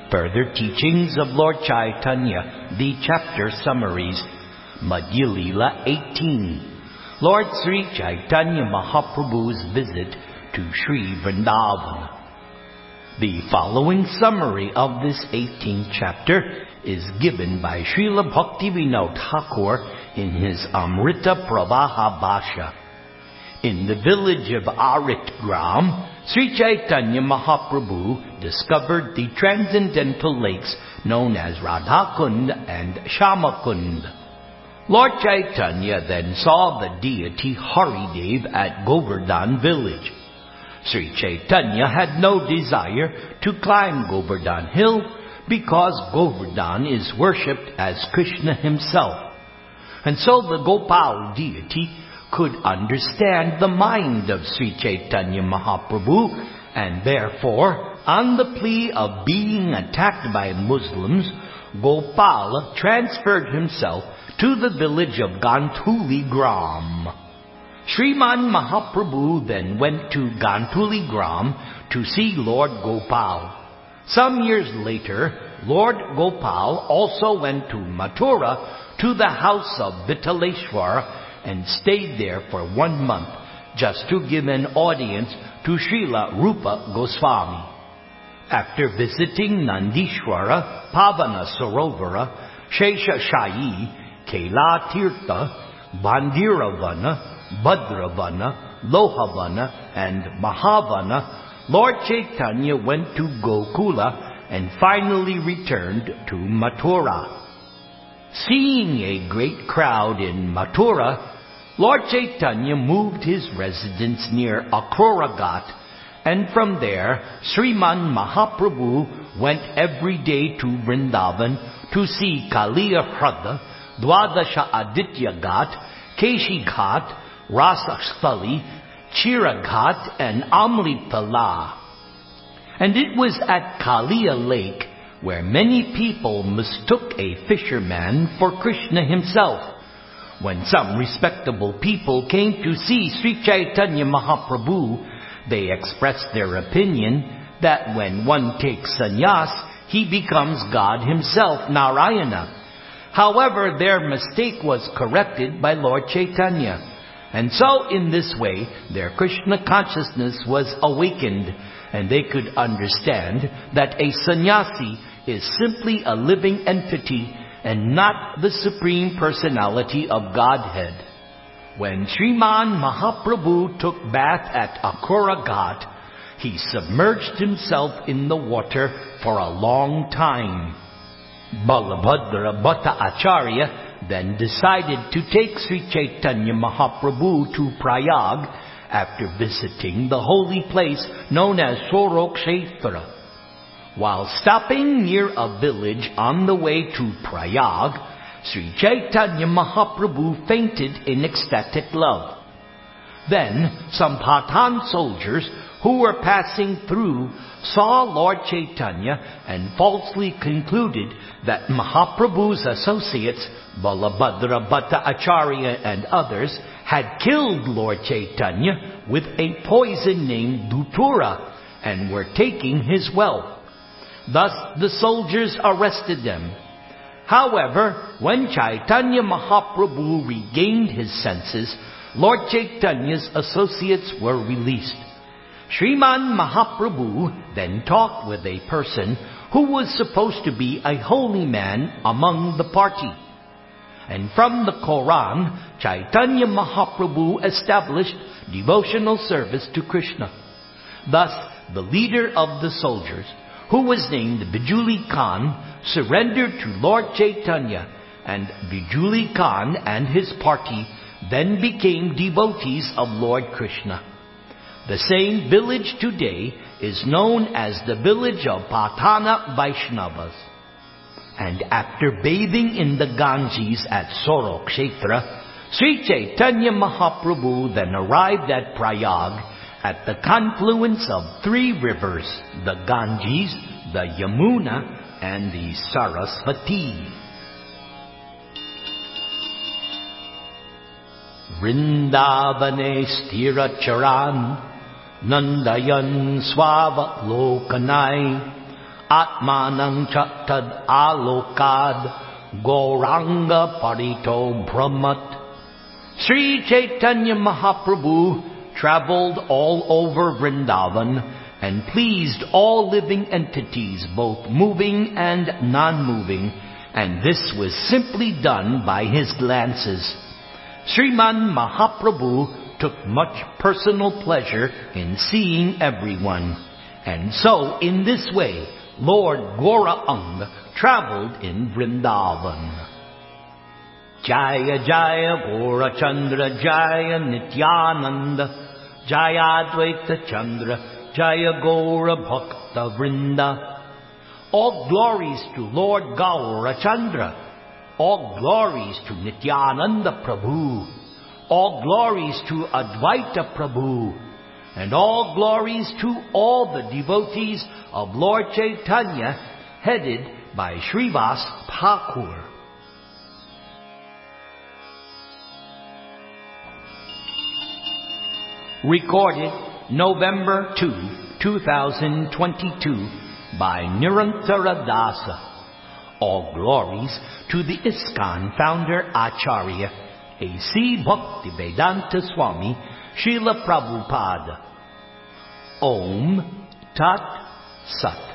Further teachings of Lord Chaitanya, the chapter summaries. Madhya Leela 18. Lord Sri Chaitanya Mahaprabhu's visit to Sri Vrindavan. The following summary of this 18th chapter is given by Srila Bhaktivinoda Thakur in his Amrita Pravaha Bhasha. In the village of Aritgram, Sri Chaitanya Mahaprabhu discovered the transcendental lakes known as Radhakund and Shamakund. Lord Chaitanya then saw the deity Haridev at Govardhan village. Sri Chaitanya had no desire to climb Govardhan hill because Govardhan is worshipped as Krishna himself. And so the Gopal deity could understand the mind of Sri Chaitanya Mahaprabhu, and therefore, on the plea of being attacked by Muslims, Gopala transferred himself to the village of Gantuli Gram. Sriman Mahaprabhu then went to Gantuli Gram to see Lord Gopal. Some years later, Lord Gopal also went to Mathura to the house of Vittaleshwara and stayed there for 1 month just to give an audience to Srila Rupa Goswami. After visiting Nandishwara, Pavana Sarovara, Sheshashayi, Kaila Tirtha, Bandiravana, Bhadravana, Lohavana, and Mahavana, Lord Chaitanya went to Gokula and finally returned to Mathura. Seeing a great crowd in Mathura, Lord Chaitanya moved his residence near Akrura Ghat, and from there Sriman Mahaprabhu went every day to Vrindavan to see Kaliya Hrada, Dwadasha Aditya Ghat, Keshi Ghat, Rasasthali, Chira Ghat, and Amritala. And it was at Kaliya Lake where many people mistook a fisherman for Krishna himself. When some respectable people came to see Sri Chaitanya Mahaprabhu, they expressed their opinion that when one takes sannyas, he becomes God himself, Narayana. However, their mistake was corrected by Lord Chaitanya. And so, in this way, their Krishna consciousness was awakened, and they could understand that a sannyasi is simply a living entity and not the Supreme Personality of Godhead. When Sriman Mahaprabhu took bath at Akrura Ghat, he submerged himself in the water for a long time. Balabhadra Bhatta Acharya then decided to take Sri Chaitanya Mahaprabhu to Prayag after visiting the holy place known as Sorokshetra. While stopping near a village on the way to Prayag, Sri Chaitanya Mahaprabhu fainted in ecstatic love. Then some Pathan soldiers who were passing through saw Lord Chaitanya and falsely concluded that Mahaprabhu's associates, Balabhadra Bhatta Acharya and others, had killed Lord Chaitanya with a poison named Dhutura and were taking his wealth. Thus the soldiers arrested them. However, when Chaitanya Mahaprabhu regained his senses, Lord Chaitanya's associates were released. Sriman Mahaprabhu then talked with a person who was supposed to be a holy man among the party. And from the Quran, Chaitanya Mahaprabhu established devotional service to Krishna. Thus, the leader of the soldiers, who was named Bijuli Khan, surrendered to Lord Chaitanya, and Bijuli Khan and his party then became devotees of Lord Krishna. The same village today is known as the village of Patana Vaishnavas. And after bathing in the Ganges at Sorokshetra, Sri Chaitanya Mahaprabhu then arrived at Prayag at the confluence of 3 rivers, the Ganges, the Yamuna, and the Sarasvati. Vrindavane stira charan, nandayan swava lokanai, Atmanang Chattad Alokad Gauranga Parito Brahmat. Sri Chaitanya Mahaprabhu traveled all over Vrindavan and pleased all living entities, both moving and non-moving, and this was simply done by his glances. Sriman Mahaprabhu took much personal pleasure in seeing everyone, and so in this way Lord Gauranga traveled in Vrindavan. Jaya Jaya Gaurachandra Jaya Nityananda Jaya Advaita Chandra Jaya Gaura Bhakta Vrinda. All glories to Lord Gaurachandra, all glories to Nityananda Prabhu, all glories to Advaita Prabhu, and all glories to all the devotees of Lord Chaitanya, headed by Srivas Thakur. Recorded November 2, 2022 by Nirantara Dasa. All glories to the ISKCON founder Acharya A.C. Bhaktivedanta Swami Srila Prabhupada. Om Tat Sat.